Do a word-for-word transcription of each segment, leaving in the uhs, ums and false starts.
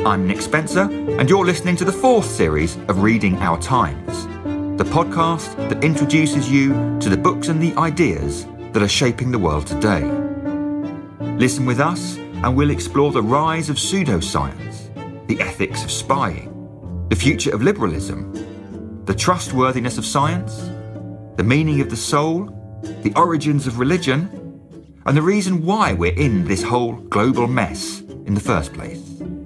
I'm Nick Spencer, and you're listening to the fourth series of Reading Our Times, the podcast that introduces you to the books and the ideas that are shaping the world today. Listen with us, and we'll explore the rise of pseudoscience, the ethics of spying, the future of liberalism, the trustworthiness of science, the meaning of the soul, the origins of religion, and the reason why we're in this whole global mess in the first place.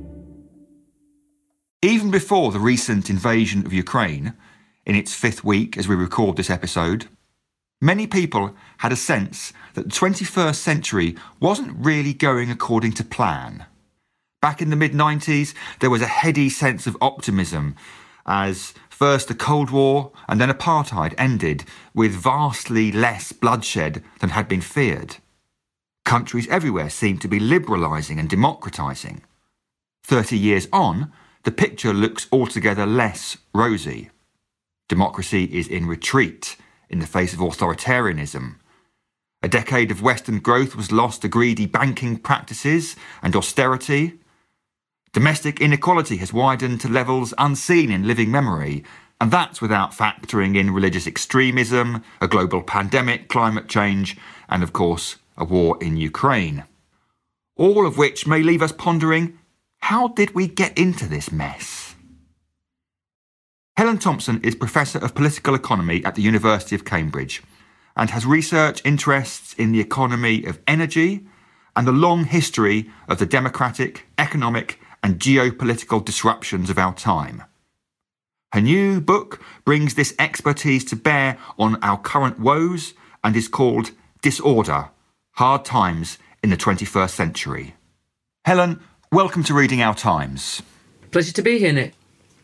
Even before the recent invasion of Ukraine, in its fifth week as we record this episode, many people had a sense that the twenty-first century wasn't really going according to plan. Back in the mid nineties, there was a heady sense of optimism as first the Cold War and then apartheid ended with vastly less bloodshed than had been feared. Countries everywhere seemed to be liberalising and democratising. Thirty years on, the picture looks altogether less rosy. Democracy is in retreat in the face of authoritarianism. A decade of Western growth was lost to greedy banking practices and austerity. Domestic inequality has widened to levels unseen in living memory, and that's without factoring in religious extremism, a global pandemic, climate change, and of course, a war in Ukraine. All of which may leave us pondering, how did we get into this mess? Helen Thompson is Professor of Political Economy at the University of Cambridge and has research interests in the economy of energy and the long history of the democratic, economic and geopolitical disruptions of our time. Her new book brings this expertise to bear on our current woes and is called Disorder: Hard Times in the twenty-first Century. Helen, welcome to Reading Our Times. Pleasure to be here, Nick.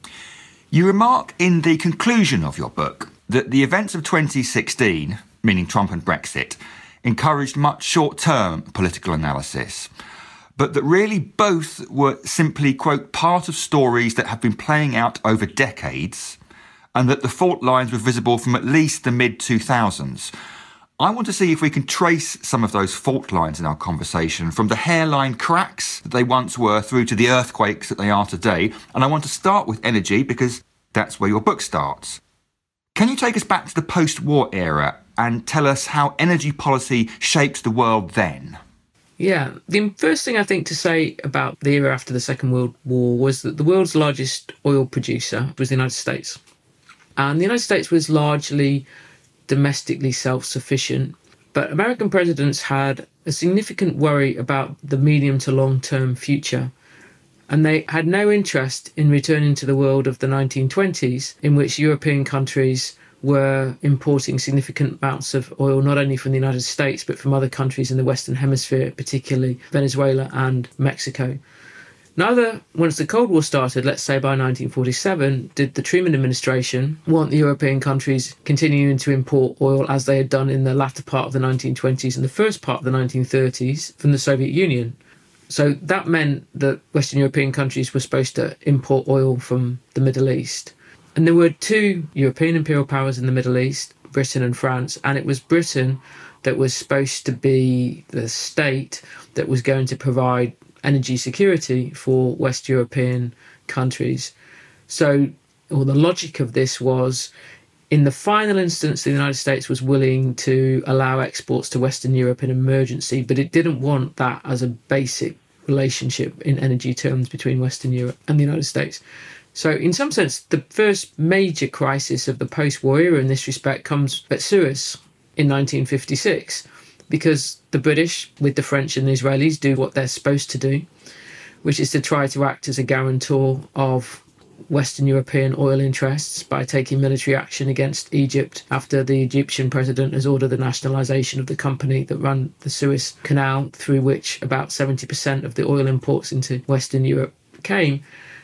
You remark in the conclusion of your book that the events of twenty sixteen, meaning Trump and Brexit, encouraged much short-term political analysis, but that really both were simply, quote, part of stories that have been playing out over decades, and that the fault lines were visible from at least the mid two thousands. I want to see if we can trace some of those fault lines in our conversation from the hairline cracks that they once were through to the earthquakes that they are today. And I want to start with energy because that's where your book starts. Can you take us back to the post-war era and tell us how energy policy shaped the world then? Yeah, the first thing I think to say about the era after the Second World War was that the world's largest oil producer was the United States. And the United States was largely domestically self-sufficient, but American presidents had a significant worry about the medium to long-term future, and they had no interest in returning to the world of the nineteen twenties, in which European countries were importing significant amounts of oil, not only from the United States, but from other countries in the Western Hemisphere, particularly Venezuela and Mexico. Neither, once the Cold War started, let's say by nineteen forty-seven, did the Truman administration want the European countries continuing to import oil as they had done in the latter part of the nineteen twenties and the first part of the nineteen thirties from the Soviet Union. So that meant that Western European countries were supposed to import oil from the Middle East. And there were two European imperial powers in the Middle East, Britain and France, and it was Britain that was supposed to be the state that was going to provide energy security for West European countries. So, well, the logic of this was, in the final instance, the United States was willing to allow exports to Western Europe in emergency, but it didn't want that as a basic relationship in energy terms between Western Europe and the United States. So in some sense, the first major crisis of the post-war era in this respect comes at Suez in nineteen fifty-six, because the British, with the French and the Israelis, do what they're supposed to do, which is to try to act as a guarantor of Western European oil interests by taking military action against Egypt after the Egyptian president has ordered the nationalisation of the company that ran the Suez Canal, through which about seventy percent of the oil imports into Western Europe came.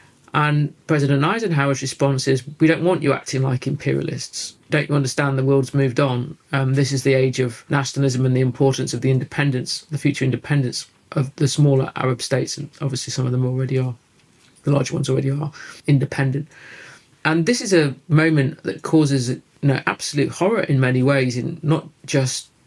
And President Eisenhower's response is, we don't want you acting like imperialists. Don't you understand the world's moved on? Um, this is the age of nationalism and the importance of the independence, the future independence of the smaller Arab states. And obviously some of them already are. The larger ones already are independent. And this is a moment that causes, you know, absolute horror in many ways, in not just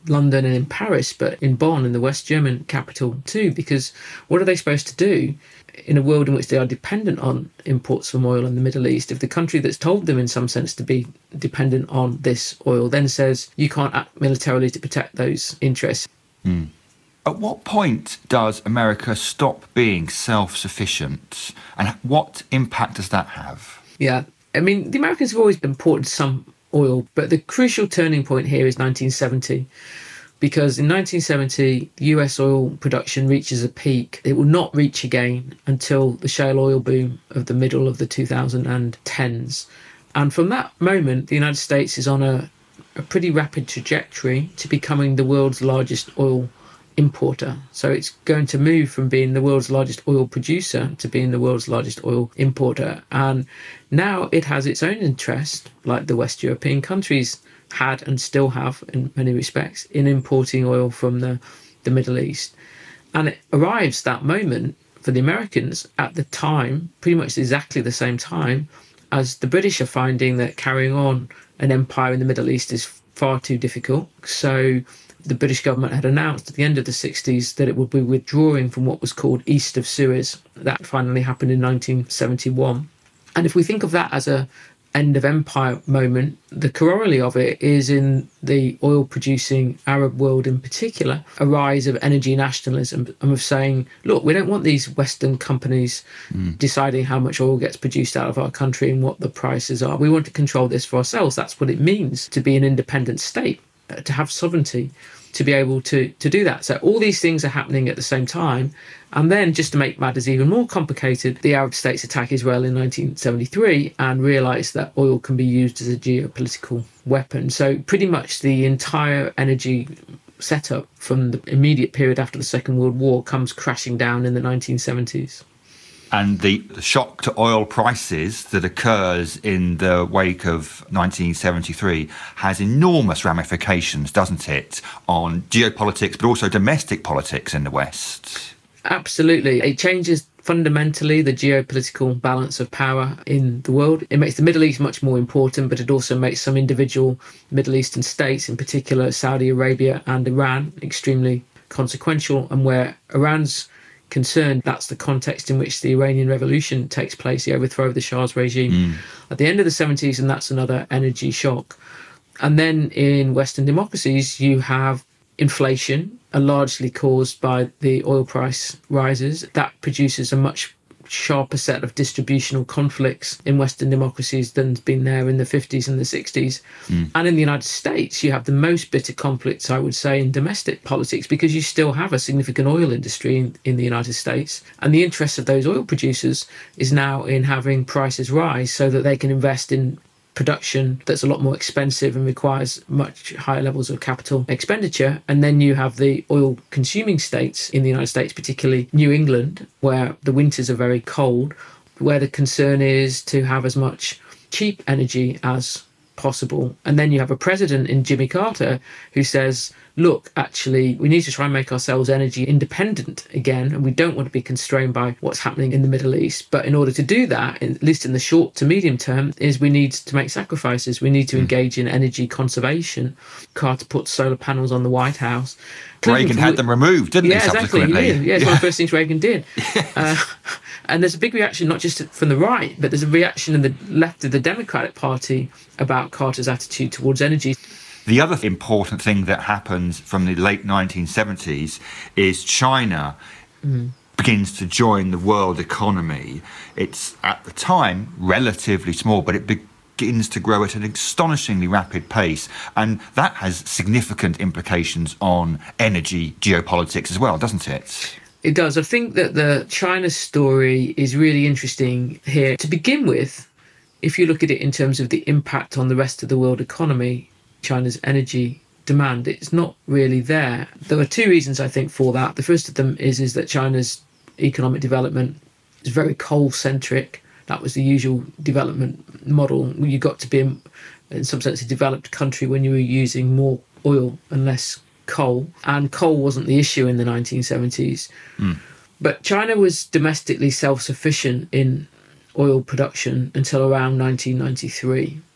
London and in Paris, but in Bonn, in the West German capital too, because what are they supposed to do in a world in which they are dependent on imports from oil in the Middle East? If the country that's told them in some sense to be dependent on this oil then says you can't act militarily to protect those interests. Mm. At what point does America stop being self-sufficient, and what impact does that have? Yeah, I mean, the Americans have always imported some oil, but the crucial turning point here is nineteen seventy, because in nineteen seventy, U S oil production reaches a peak. It will not reach again until the shale oil boom of the middle of the two thousand tens. And from that moment, the United States is on a, a pretty rapid trajectory to becoming the world's largest oil importer. So it's going to move from being the world's largest oil producer to being the world's largest oil importer. And now it has its own interest, like the West European countries had and still have in many respects, in importing oil from the, the Middle East. And it arrives that moment for the Americans at the time, pretty much exactly the same time, as the British are finding that carrying on an empire in the Middle East is far too difficult. So the British government had announced at the end of the sixties that it would be withdrawing from what was called East of Suez. That finally happened in nineteen seventy-one. And if we think of that as a end of empire moment, the corollary of it is in the oil producing Arab world in particular, a rise of energy nationalism and of saying, look, we don't want these Western companies mm. deciding how much oil gets produced out of our country and what the prices are. We want to control this for ourselves. That's what it means to be an independent state, to have sovereignty, to be able to, to do that. So all these things are happening at the same time. And then, just to make matters even more complicated, the Arab states attack Israel in nineteen seventy-three and realise that oil can be used as a geopolitical weapon. So pretty much the entire energy setup from the immediate period after the Second World War comes crashing down in the nineteen seventies. And the, the shock to oil prices that occurs in the wake of nineteen seventy-three has enormous ramifications, doesn't it, on geopolitics, but also domestic politics in the West? Absolutely. It changes fundamentally the geopolitical balance of power in the world. It makes the Middle East much more important, but it also makes some individual Middle Eastern states, in particular Saudi Arabia and Iran, extremely consequential. And where Iran's concerned, that's the context in which the Iranian Revolution takes place, the overthrow of the Shah's regime mm. at the end of the seventies, and that's another energy shock. And then in Western democracies, you have inflation, uh, largely caused by the oil price rises. That produces a much sharper set of distributional conflicts in Western democracies than's been there in the fifties and the sixties. Mm. And in the United States, you have the most bitter conflicts, I would say, in domestic politics, because you still have a significant oil industry in, in the United States. And the interest of those oil producers is now in having prices rise so that they can invest in production that's a lot more expensive and requires much higher levels of capital expenditure. And then you have the oil consuming states in the United States, particularly New England, where the winters are very cold, where the concern is to have as much cheap energy as possible. And then you have a president in Jimmy Carter who says, look, actually, we need to try and make ourselves energy independent again, and we don't want to be constrained by what's happening in the Middle East. But in order to do that, at least in the short to medium term, is we need to make sacrifices. We need to engage in energy conservation. Carter put solar panels on the White House. Clinton Reagan had them removed, didn't yeah, he, exactly, subsequently? Yeah, yeah, it's yeah. one of the first things Reagan did. Yes. Uh, and there's a big reaction, not just from the right, but there's a reaction in the left of the Democratic Party about Carter's attitude towards energy. The other important thing that happens from the late nineteen seventies is China mm. begins to join the world economy. It's, at the time, relatively small, but it begins to grow at an astonishingly rapid pace. And that has significant implications on energy geopolitics as well, doesn't it? It does. I think that the China story is really interesting here. To begin with, if you look at it in terms of the impact on the rest of the world economy, China's energy demand, it's not really there. There are two reasons, I think, for that. The first of them is, is that China's economic development is very coal-centric. That was the usual development model. You got to be, in, in some sense, a developed country when you were using more oil and less coal. And coal wasn't the issue in the nineteen seventies. Mm. But China was domestically self-sufficient in oil production until around nineteen ninety-three.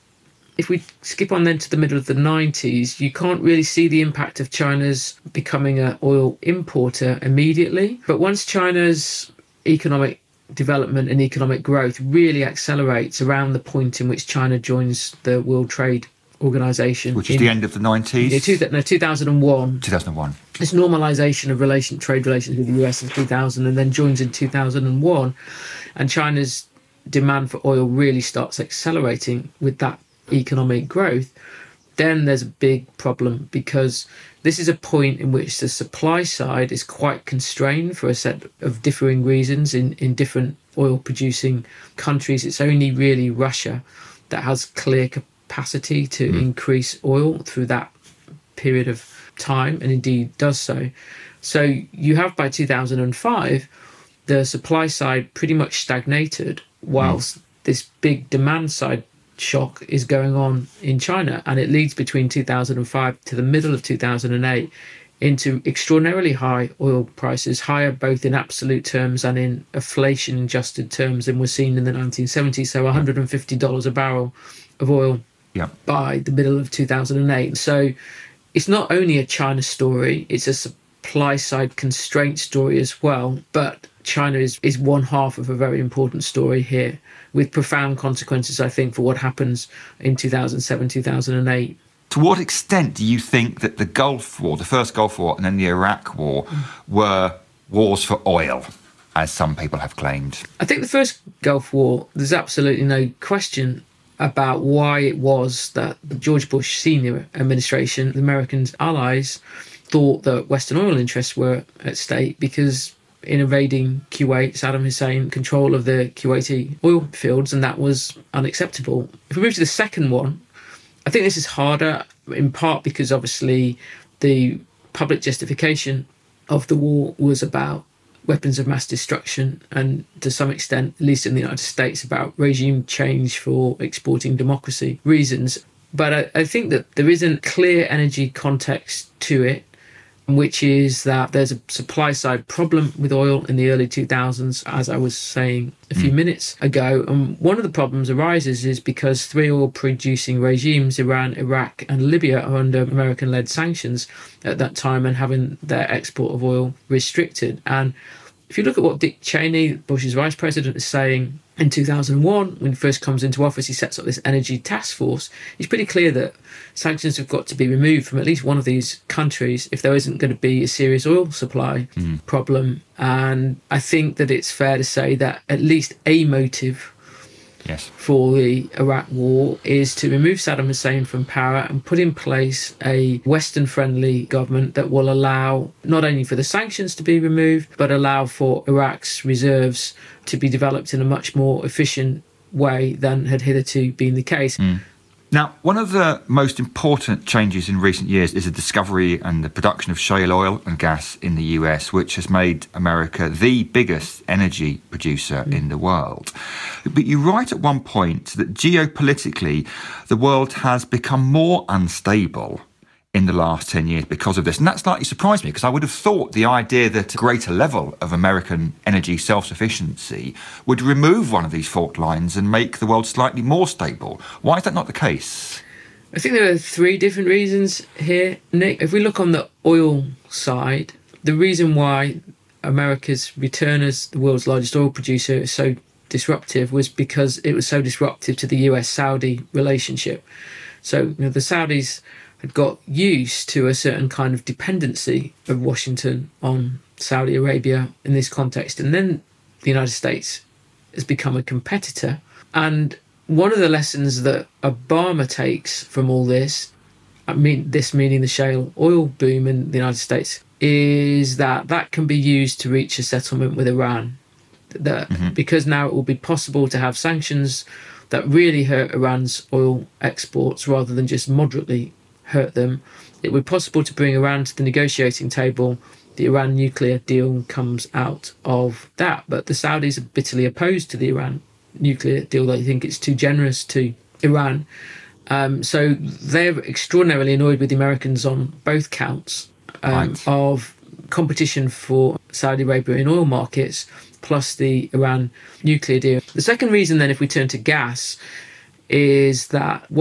If we skip on then to the middle of the nineties, you can't really see the impact of China's becoming an oil importer immediately. But once China's economic development and economic growth really accelerates around the point in which China joins the World Trade Organization, which is in, the end of the nineties? Yeah, two, no, two thousand one. two thousand one. This normalisation of relation, trade relations with the U S in two thousand, and then joins in two thousand one. And China's demand for oil really starts accelerating with that economic growth. Then there's a big problem, because this is a point in which the supply side is quite constrained for a set of differing reasons in, in different oil producing countries. It's only really Russia that has clear capacity to mm. increase oil through that period of time, and indeed does so. So you have, by two thousand five, the supply side pretty much stagnated, whilst mm. this big demand side shock is going on in China, and it leads between two thousand five to the middle of two thousand eight into extraordinarily high oil prices, higher both in absolute terms and in inflation adjusted terms than was seen in the nineteen seventies. So one hundred fifty dollars a barrel of oil yeah. by the middle of two thousand eight. So it's not only a China story, it's a supply side constraint story as well. But China is, is one half of a very important story here, with profound consequences, I think, for what happens in two thousand seven, two thousand eight. To what extent do you think that the Gulf War, the first Gulf War and then the Iraq War, were wars for oil, as some people have claimed? I think the first Gulf War, there's absolutely no question about why it was that the George Bush senior administration, the Americans' allies, thought that Western oil interests were at stake, because in invading Kuwait, Saddam Hussein control of the Kuwaiti oil fields, and that was unacceptable. If we move to the second one, I think this is harder, in part because obviously the public justification of the war was about weapons of mass destruction, and to some extent, at least in the United States, about regime change for exporting democracy reasons. But I, I think that there is a clear energy context to it, which is that there's a supply side problem with oil in the early two thousands, as I was saying a few mm. minutes ago. And one of the problems arises is because three oil producing regimes, Iran, Iraq and Libya, are under American-led sanctions at that time and having their export of oil restricted. And if you look at what Dick Cheney, Bush's vice president, is saying in two thousand one, when he first comes into office, he sets up this energy task force. It's pretty clear that sanctions have got to be removed from at least one of these countries if there isn't going to be a serious oil supply mm. problem. And I think that it's fair to say that at least a motive yes. for the Iraq war is to remove Saddam Hussein from power and put in place a Western-friendly government that will allow not only for the sanctions to be removed, but allow for Iraq's reserves to be developed in a much more efficient way than had hitherto been the case. Mm. Now, one of the most important changes in recent years is the discovery and the production of shale oil and gas in the U S, which has made America the biggest energy producer mm. in the world. But you write at one point that geopolitically, the world has become more unstable in the last ten years because of this. And that slightly surprised me, because I would have thought the idea that a greater level of American energy self-sufficiency would remove one of these fault lines and make the world slightly more stable. Why is that not the case? I think there are three different reasons here, Nick. If we look on the oil side, the reason why America's return as the world's largest oil producer is so disruptive was because it was so disruptive to the U S-Saudi relationship. So, you know, the Saudis had got used to a certain kind of dependency of Washington on Saudi Arabia in this context. And then the United States has become a competitor. And one of the lessons that Obama takes from all this, I mean, this meaning the shale oil boom in the United States, is that that can be used to reach a settlement with Iran. That mm-hmm. because now it will be possible to have sanctions that really hurt Iran's oil exports rather than just moderately hurt them, it would be possible to bring Iran to the negotiating table. The Iran nuclear deal comes out of that. But the Saudis are bitterly opposed to the Iran nuclear deal. They think it's too generous to Iran. Um, so they're extraordinarily annoyed with the Americans on both counts um, right. of competition for Saudi Arabia in oil markets, plus the Iran nuclear deal. The second reason then, if we turn to gas, is that what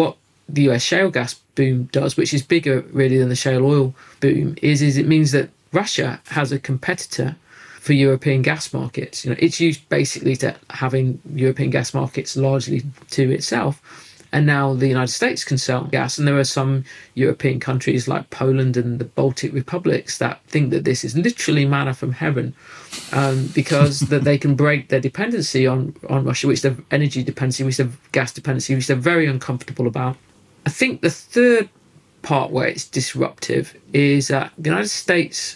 the U S shale gas boom does, which is bigger really than the shale oil boom, is, is it means that Russia has a competitor for European gas markets. You know, it's used basically to having European gas markets largely to itself. And now the United States can sell gas. And there are some European countries like Poland and the Baltic republics that think that this is literally manna from heaven, um, because that they can break their dependency on, on Russia, which their energy dependency, which their gas dependency, which they're very uncomfortable about. I think the third part where it's disruptive is that the United States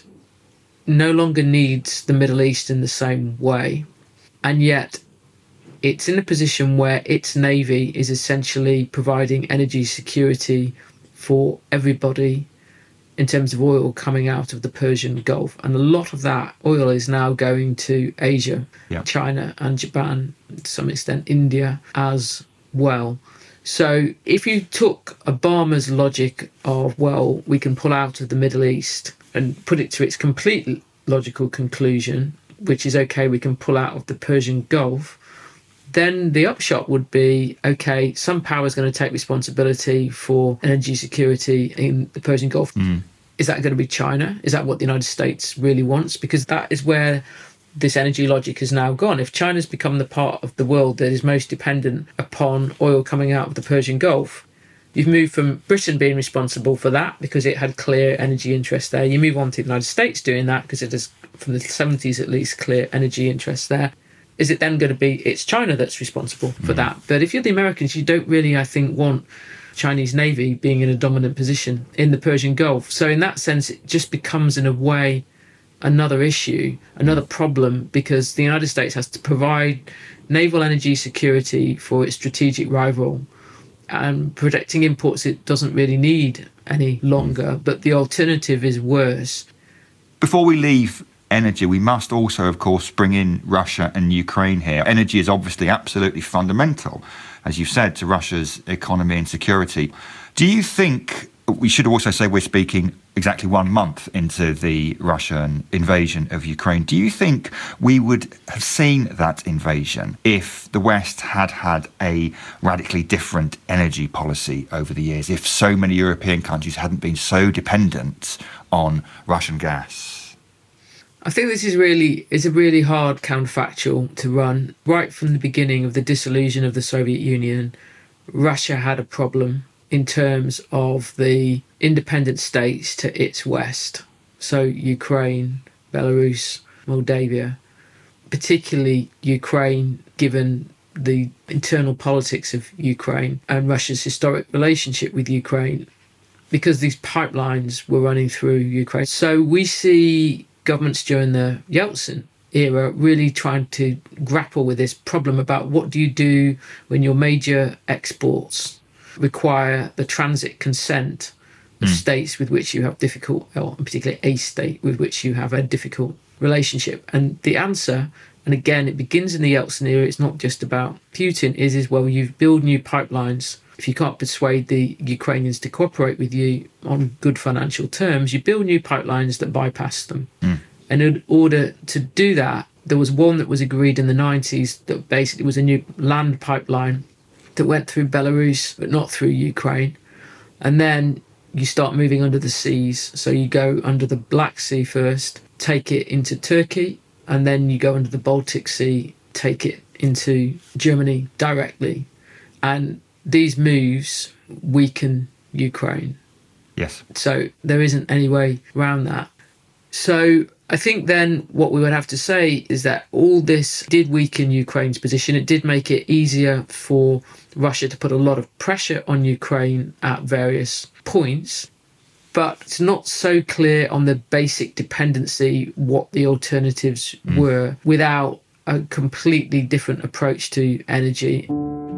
no longer needs the Middle East in the same way. And yet it's in a position where its navy is essentially providing energy security for everybody in terms of oil coming out of the Persian Gulf. And a lot of that oil is now going to Asia, yeah. China and Japan, to some extent India as well. So if you took Obama's logic of, well, we can pull out of the Middle East and put it to its complete logical conclusion, which is, okay, we can pull out of the Persian Gulf, then the upshot would be, okay, some power is going to take responsibility for energy security in the Persian Gulf. Mm. Is that going to be China? Is that what the United States really wants? Because that is where this energy logic has now gone. If China's become the part of the world that is most dependent upon oil coming out of the Persian Gulf, you've moved from Britain being responsible for that because it had clear energy interests there. You move on to the United States doing that because it has, from the seventies at least, clear energy interests there. Is it then going to be it's China that's responsible for mm. that? But if you're the Americans, you don't really, I think, want Chinese Navy being in a dominant position in the Persian Gulf. So in that sense, it just becomes, in a way, another issue, another problem, because the United States has to provide naval energy security for its strategic rival, and protecting imports it doesn't really need any longer. But the alternative is worse. Before we leave energy, we must also, of course, bring in Russia and Ukraine here. Energy is obviously absolutely fundamental, as you said, to Russia's economy and security. Do you think, we should also say we're speaking exactly one month into the Russian invasion of Ukraine, do you think we would have seen that invasion if the West had had a radically different energy policy over the years, if so many European countries hadn't been so dependent on Russian gas? I think this is really is a really hard counterfactual to run. Right from the beginning of the dissolution of the Soviet Union, Russia had a problem in terms of the independent states to its west. So Ukraine, Belarus, Moldavia, particularly Ukraine, given the internal politics of Ukraine and Russia's historic relationship with Ukraine, because these pipelines were running through Ukraine. So we see governments during the Yeltsin era really trying to grapple with this problem about what do you do when your major exports require the transit consent of mm. states with which you have difficult, or particularly a state with which you have a difficult relationship. And the answer, and again, it begins in the Yeltsin era, it's not just about Putin, is, is well, you build new pipelines. If you can't persuade the Ukrainians to cooperate with you on good financial terms, you build new pipelines that bypass them. Mm. And in order to do that, there was one that was agreed in the nineties that basically was a new land pipeline that went through Belarus, but not through Ukraine. And then you start moving under the seas. So you go under the Black Sea first, take it into Turkey, and then you go under the Baltic Sea, take it into Germany directly. And these moves weaken Ukraine. Yes. So there isn't any way around that. So I think then what we would have to say is that all this did weaken Ukraine's position. It did make it easier for Russia to put a lot of pressure on Ukraine at various points. But it's not so clear on the basic dependency what the alternatives mm. were without a completely different approach to energy.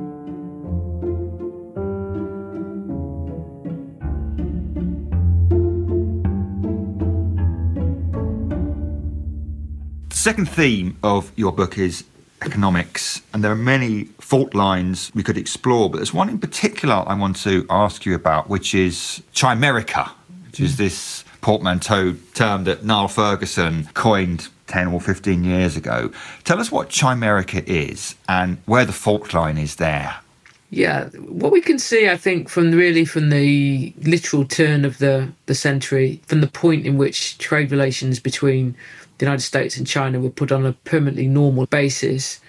The second theme of your book is economics, and there are many fault lines we could explore, but there's one in particular I want to ask you about, which is chimerica, which mm. is this portmanteau term that Niall Ferguson coined ten or fifteen years ago. Tell us what chimerica is and where the fault line is there. Yeah, what we can see, I think, from really from the literal turn of the, the century, from the point in which trade relations between the United States and China were put on a permanently normal basis,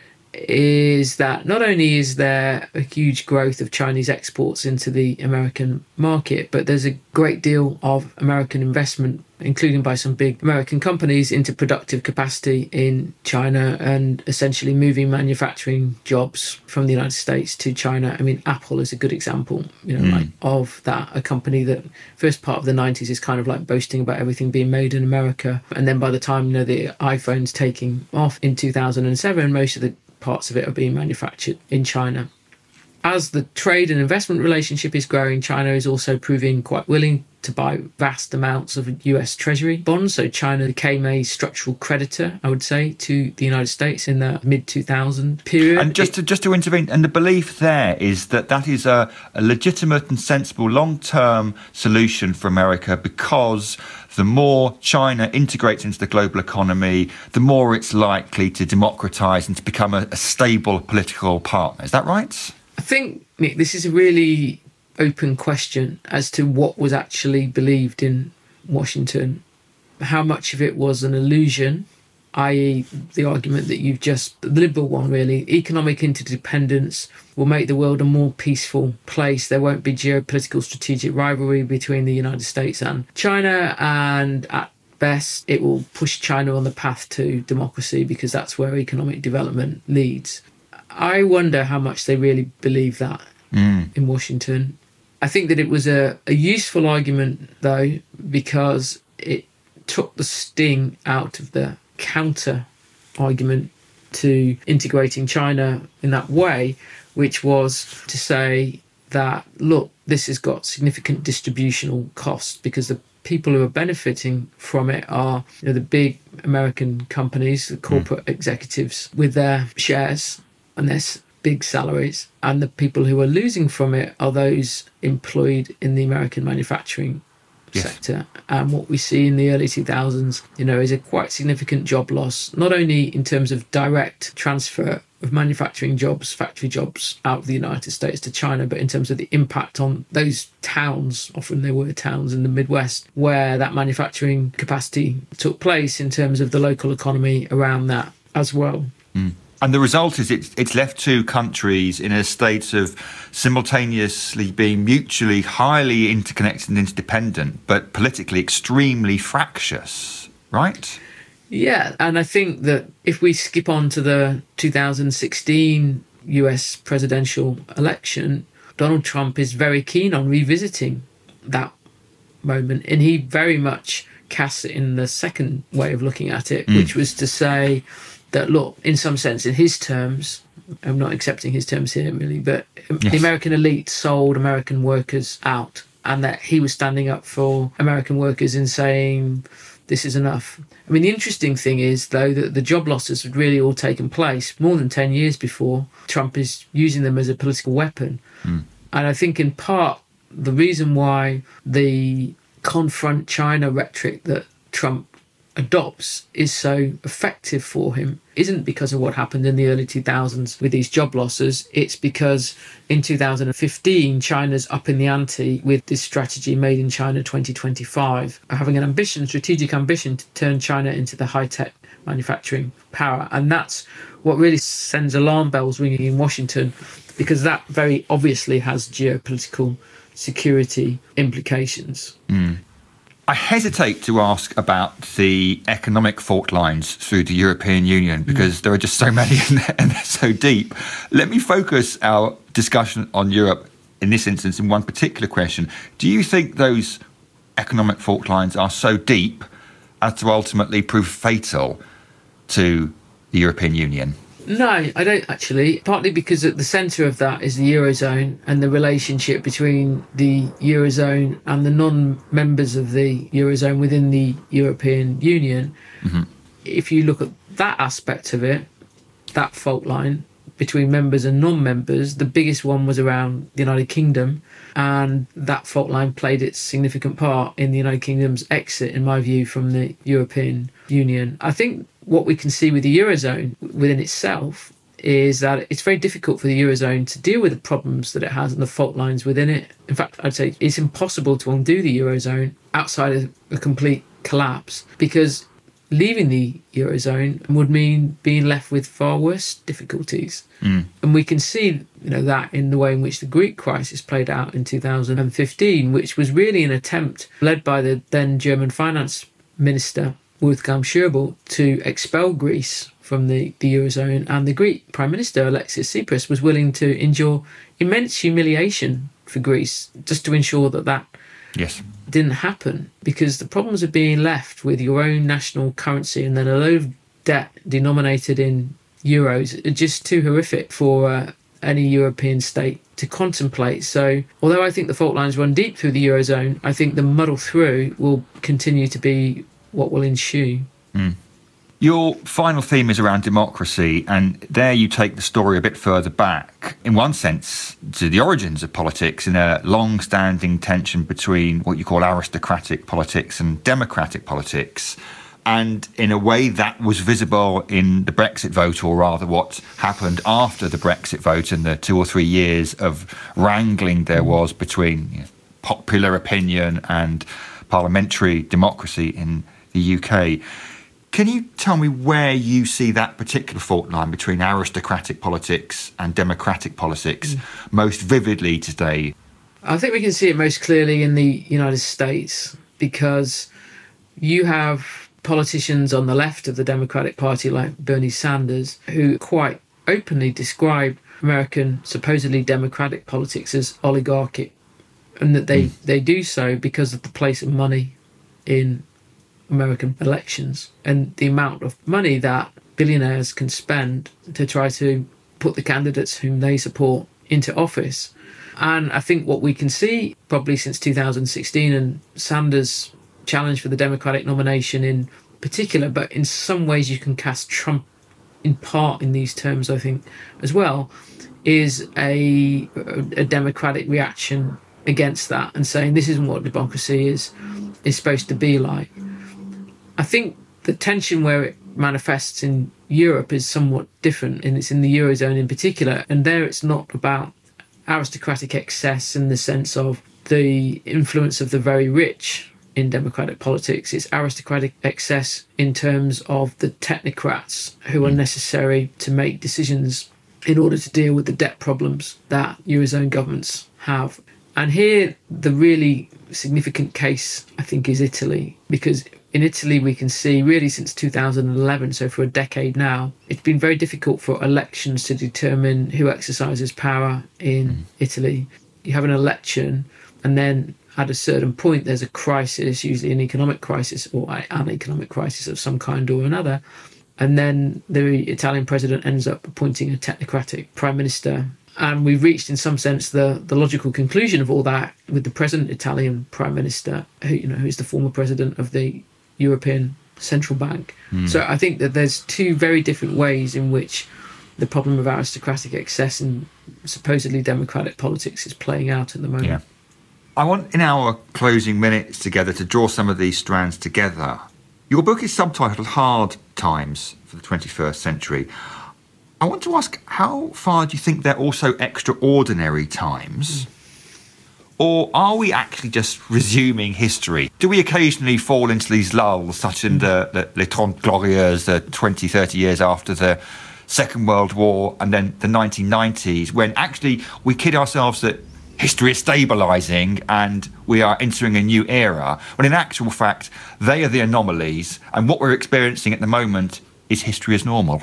is that not only is there a huge growth of Chinese exports into the American market, but there's a great deal of American investment, including by some big American companies, into productive capacity in China and essentially moving manufacturing jobs from the United States to China. I mean, Apple is a good example, you know, mm. like of that, a company that first part of the nineties is kind of like boasting about everything being made in America. And then by the time, you know, the iPhone's taking off in two thousand seven, most of the parts of it are being manufactured in China. As the trade and investment relationship is growing, China is also proving quite willing to buy vast amounts of U S Treasury bonds. So China became a structural creditor, I would say, to the United States in the mid two thousand period. And just to, just to intervene, and the belief there is that that is a, a legitimate and sensible long-term solution for America, because the more China integrates into the global economy, the more it's likely to democratise and to become a, a stable political partner. Is that right? I think, Nick, this is a really open question as to what was actually believed in Washington. How much of it was an illusion, that is the argument that you've just, the liberal one really, economic interdependence will make the world a more peaceful place. There won't be geopolitical strategic rivalry between the United States and China, and at best it will push China on the path to democracy because that's where economic development leads. I wonder how much they really believe that mm. in Washington. I think that it was a, a useful argument, though, because it took the sting out of the counter argument to integrating China in that way, which was to say that, look, this has got significant distributional costs because the people who are benefiting from it are, you know, the big American companies, the corporate mm. executives with their shares and their big salaries, and the people who are losing from it are those employed in the American manufacturing yes. sector. And what we see in the early two thousands, you know, is a quite significant job loss, not only in terms of direct transfer of manufacturing jobs, factory jobs out of the United States to China, but in terms of the impact on those towns, often they were towns in the Midwest, where that manufacturing capacity took place, in terms of the local economy around that as well. Mm. And the result is it's, it's left two countries in a state of simultaneously being mutually highly interconnected and interdependent, but politically extremely fractious, right? Yeah, and I think that if we skip on to the two thousand sixteen U S presidential election, Donald Trump is very keen on revisiting that moment, and he very much casts it in the second way of looking at it, mm. which was to say that, look, in some sense, in his terms, I'm not accepting his terms here really, but yes. the American elite sold American workers out, and that he was standing up for American workers and saying, this is enough. I mean, the interesting thing is, though, that the job losses had really all taken place more than ten years before. Trump is using them as a political weapon. Mm. And I think in part, the reason why the confront China rhetoric that Trump adopts is so effective for him isn't because of what happened in the early two thousands with these job losses. It's because in two thousand fifteen, China's up in the ante with this strategy Made in China twenty twenty-five, having an ambition, strategic ambition to turn China into the high-tech manufacturing power. And that's what really sends alarm bells ringing in Washington, because that very obviously has geopolitical security implications. Mm. I hesitate to ask about the economic fault lines through the European Union because mm. there are just so many and they're, and they're so deep. Let me focus our discussion on Europe in this instance in one particular question. Do you think those economic fault lines are so deep as to ultimately prove fatal to the European Union? No, I don't actually, partly because at the centre of that is the Eurozone and the relationship between the Eurozone and the non-members of the Eurozone within the European Union. Mm-hmm. If you look at that aspect of it, that fault line between members and non-members, the biggest one was around the United Kingdom, and that fault line played its significant part in the United Kingdom's exit, in my view, from the European Union. I think what we can see with the Eurozone within itself is that it's very difficult for the Eurozone to deal with the problems that it has and the fault lines within it. In fact, I'd say it's impossible to undo the Eurozone outside of a complete collapse, because leaving the Eurozone would mean being left with far worse difficulties. Mm. And we can see, you know, that in the way in which the Greek crisis played out in two thousand fifteen, which was really an attempt led by the then German finance minister, Wolfgang Schäuble, to expel Greece from the, the Eurozone. And the Greek Prime Minister, Alexis Tsipras, was willing to endure immense humiliation for Greece just to ensure that that yes. didn't happen, because the problems of being left with your own national currency and then a load of debt denominated in euros are just too horrific for uh, any European state to contemplate. So although I think the fault lines run deep through the Eurozone, I think the muddle through will continue to be what will ensue. Mm. Your final theme is around democracy, and there you take the story a bit further back, in one sense, to the origins of politics, in a long-standing tension between what you call aristocratic politics and democratic politics. And in a way that was visible in the Brexit vote, or rather what happened after the Brexit vote and the two or three years of wrangling there was between, you know, popular opinion and parliamentary democracy in the U K. Can you tell me where you see that particular fault line between aristocratic politics and democratic politics mm. most vividly today? I think we can see it most clearly in the United States, because you have politicians on the left of the Democratic Party like Bernie Sanders who quite openly describe American supposedly democratic politics as oligarchic, and that they, mm. they do so because of the place of money in American elections and the amount of money that billionaires can spend to try to put the candidates whom they support into office. And I think what we can see probably since two thousand sixteen and Sanders' challenge for the Democratic nomination in particular, but in some ways you can cast Trump in part in these terms, I think, as well, is a, a Democratic reaction against that and saying this isn't what democracy is, is supposed to be like. I think the tension where it manifests in Europe is somewhat different, and it's in the Eurozone in particular. And there it's not about aristocratic excess in the sense of the influence of the very rich in democratic politics. It's aristocratic excess in terms of the technocrats who are necessary to make decisions in order to deal with the debt problems that Eurozone governments have. And here, the really significant case, I think, is Italy, because in Italy, we can see really since two thousand eleven, so for a decade now, it's been very difficult for elections to determine who exercises power in mm. Italy. You have an election, and then at a certain point, there's a crisis, usually an economic crisis or an economic crisis of some kind or another. And then the Italian president ends up appointing a technocratic prime minister. And we've reached, in some sense, the, the logical conclusion of all that with the present Italian prime minister, who, you know, who's the former president of the European Central Bank. Mm. So I think that there's two very different ways in which the problem of aristocratic excess in supposedly democratic politics is playing out at the moment. Yeah. I want, in our closing minutes together, to draw some of these strands together. Your book is subtitled Hard Times for the twenty-first Century. I want to ask, how far do you think they're also extraordinary times? Mm. Or are we actually just resuming history? Do we occasionally fall into these lulls, such in the, the Les Trente Glorieuses, the twenty, thirty years after the Second World War, and then the nineteen nineties, when actually we kid ourselves that history is stabilising and we are entering a new era, when in actual fact, they are the anomalies, and what we're experiencing at the moment is history as normal?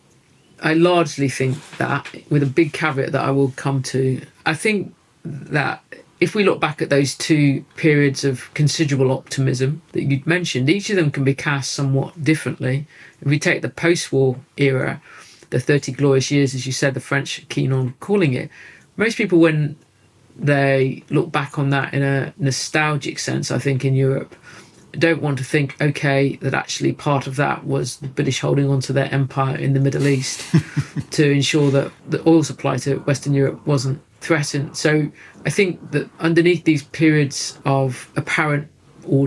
I largely think that, with a big caveat that I will come to. I think that if we look back at those two periods of considerable optimism that you'd mentioned, each of them can be cast somewhat differently. If we take the post-war era, the thirty glorious years, as you said, the French are keen on calling it, most people, when they look back on that in a nostalgic sense, I think, in Europe, don't want to think, okay, that actually part of that was the British holding on to their empire in the Middle East to ensure that the oil supply to Western Europe wasn't threatened. So I think that underneath these periods of apparent order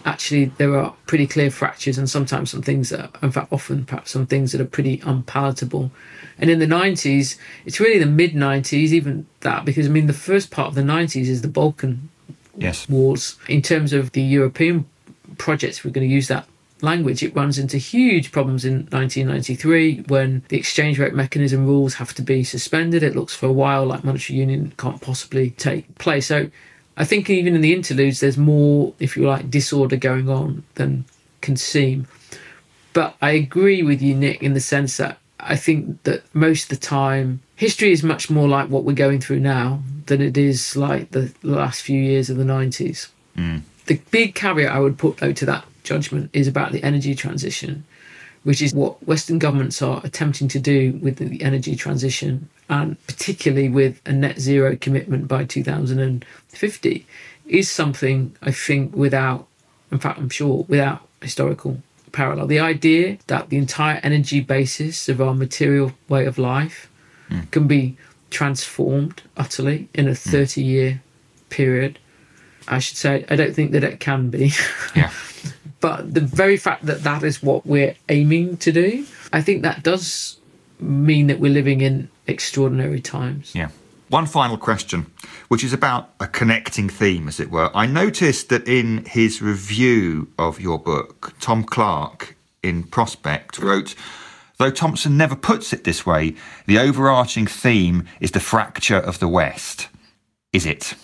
actually there are pretty clear fractures, and sometimes some things that are, in fact often perhaps some things that are pretty unpalatable. And in the nineties, it's really the mid nineties, even that, because I mean the first part of the nineties is the Balkan yes. wars. In terms of the European projects, we're going to use that language, it runs into huge problems in nineteen ninety-three when the exchange rate mechanism rules have to be suspended. It looks for a while like monetary union can't possibly take place. So I think even in the interludes, there's more, if you like, disorder going on than can seem. But I agree with you, Nick, in the sense that I think that most of the time, history is much more like what we're going through now than it is like the last few years of the nineties. Mm. The big caveat I would put, though, to that judgment is about the energy transition, which is what Western governments are attempting to do with the energy transition, and particularly with a net zero commitment by two thousand fifty, is something I think without, in fact, I'm sure, without historical parallel. The idea that the entire energy basis of our material way of life mm. can be transformed utterly in a thirty-year period, I should say, I don't think that it can be. Yeah. But the very fact that that is what we're aiming to do, I think that does mean that we're living in extraordinary times. Yeah. One final question, which is about a connecting theme, as it were. I noticed that in his review of your book, Tom Clark in Prospect wrote, though Thompson never puts it this way, the overarching theme is the fracture of the West. Is it?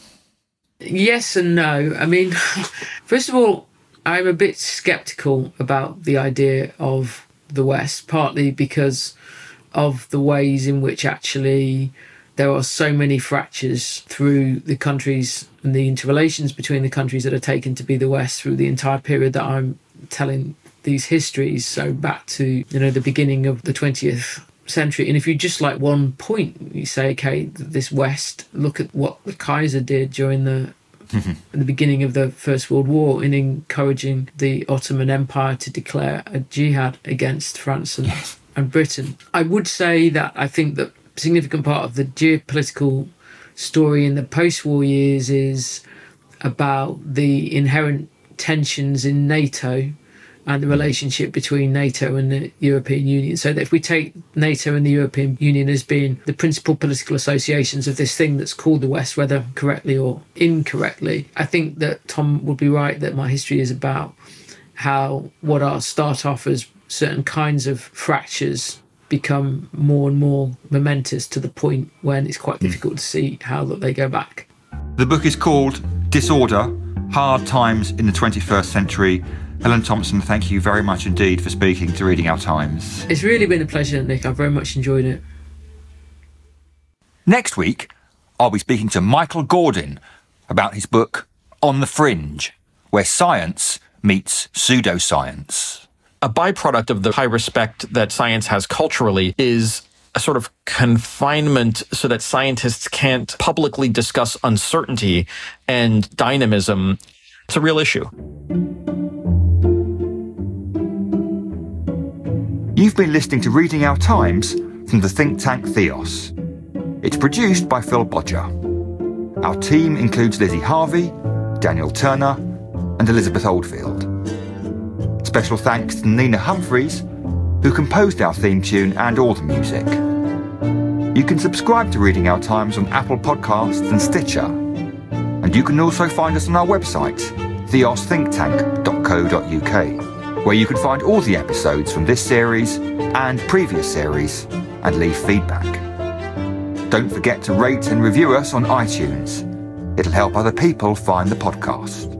Yes and no. I mean, first of all, I'm a bit sceptical about the idea of the West, partly because of the ways in which actually there are so many fractures through the countries and the interrelations between the countries that are taken to be the West through the entire period that I'm telling these histories. So back to, you know, the beginning of the twentieth century. And if you just like one point, you say, okay, this West, look at what the Kaiser did during the the beginning of the First World War in encouraging the Ottoman Empire to declare a jihad against France and, yes. and Britain. I would say that I think that a significant part of the geopolitical story in the post-war years is about the inherent tensions in NATO and the relationship between NATO and the European Union. So that if we take NATO and the European Union as being the principal political associations of this thing that's called the West, whether correctly or incorrectly, I think that Tom would be right that my history is about how what are start off as certain kinds of fractures become more and more momentous to the point when it's quite difficult to see how that they go back. The book is called Disorder, Hard Times in the twenty-first Century. Helen Thompson, thank you very much indeed for speaking to Reading Our Times. It's really been a pleasure, Nick. I've very much enjoyed it. Next week, I'll be speaking to Michael Gordon about his book On the Fringe, where science meets pseudoscience. A byproduct of the high respect that science has culturally is a sort of confinement so that scientists can't publicly discuss uncertainty and dynamism. It's a real issue. You've been listening to Reading Our Times from the think tank Theos. It's produced by Phil Bodger. Our team includes Lizzie Harvey, Daniel Turner, and Elizabeth Oldfield. Special thanks to Nina Humphreys, who composed our theme tune and all the music. You can subscribe to Reading Our Times on Apple Podcasts and Stitcher. And you can also find us on our website, theos think tank dot co dot uk. where you can find all the episodes from this series and previous series and leave feedback. Don't forget to rate and review us on iTunes. It'll help other people find the podcast.